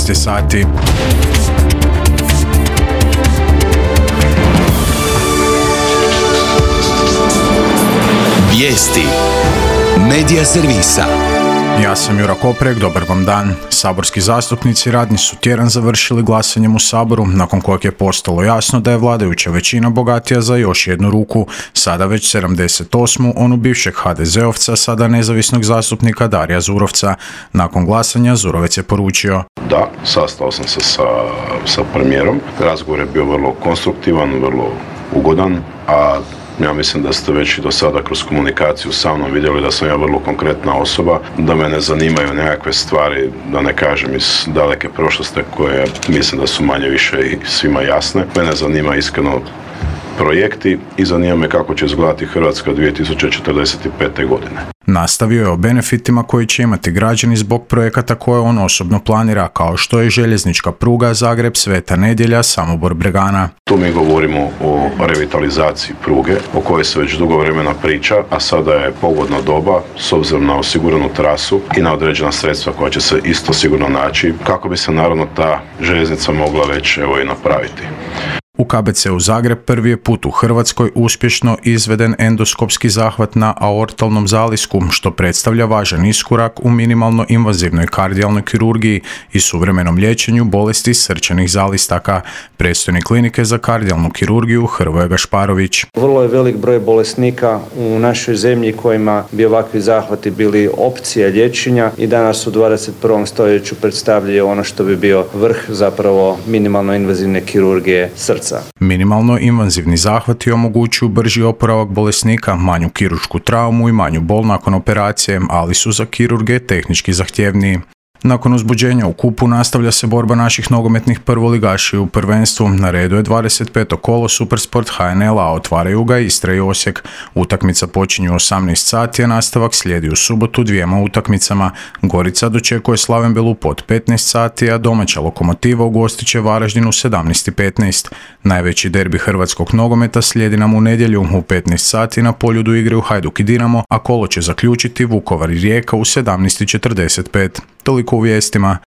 19 sati. Vijesti Medija servisa. Ja sam Jura Koprek, dobar vam dan. Saborski zastupnici radni su tjedan završili glasanjem u Saboru, nakon kojeg je postalo jasno da je vladajuća većina bogatija za još jednu ruku, sada već 78. onu bivšeg HDZ-ovca, sada nezavisnog zastupnika Darija Zurovca. Nakon glasanja Zurovec je poručio: Da, sastao sam se sa premijerom. Razgovor je bio vrlo konstruktivan, vrlo ugodan, a ja mislim da ste već i do sada kroz komunikaciju sa mnom vidjeli da sam ja vrlo konkretna osoba, da me ne zanimaju nekakve stvari, da ne kažem iz daleke prošlosti koje mislim da su manje više i svima jasne. Mene zanima iskreno projekti i zanima me kako će izgledati Hrvatska 2045. godine. Nastavio je o benefitima koji će imati građani zbog projekata koje on osobno planira, kao što je željeznička pruga Zagreb-Sveta Nedjelja, Samobor-Bregana. Tu mi govorimo o revitalizaciji pruge, o kojoj se već dugo vremena priča, a sada je pogodna doba s obzirom na osiguranu trasu i na određena sredstva koja će se isto sigurno naći, kako bi se naravno ta željeznica mogla već i napraviti. U KBC-u Zagreb prvi je put u Hrvatskoj uspješno izveden endoskopski zahvat na aortalnom zalisku, što predstavlja važan iskorak u minimalno invazivnoj kardijalnoj kirurgiji i suvremenom liječenju bolesti srčanih zalistaka. Predstojnik klinike za kardijalnu kirurgiju Hrvoje Gašparović. Vrlo je velik broj bolesnika u našoj zemlji kojima bi ovakvi zahvati bili opcija liječenja i danas u 21. stoljeću predstavljaju ono što bi bio vrh zapravo minimalno invazivne kirurgije srca. Minimalno invazivni zahvati omogućuju brži oporavak bolesnika, manju kiruršku traumu i manju bol nakon operacije, ali su za kirurge tehnički zahtjevniji. Nakon uzbuđenja u kupu nastavlja se borba naših nogometnih prvoligaša u prvenstvu. Na redu je 25. kolo Supersport HNL-a, otvaraju ga Istra i Osijek. Utakmica počinje u 18 sati, a nastavak slijedi u subotu dvijema utakmicama. Gorica dočekuje Slaven Belup od 15 sati, a domaća Lokomotiva ugostit će Varaždin u 17:15. Najveći derbi hrvatskog nogometa slijedi nam u nedjelju u 15 sati na Poljudu igraju Hajduk i Dinamo, a kolo će zaključiti Vukovar i Rijeka u 17:45. Toliko u vijestima.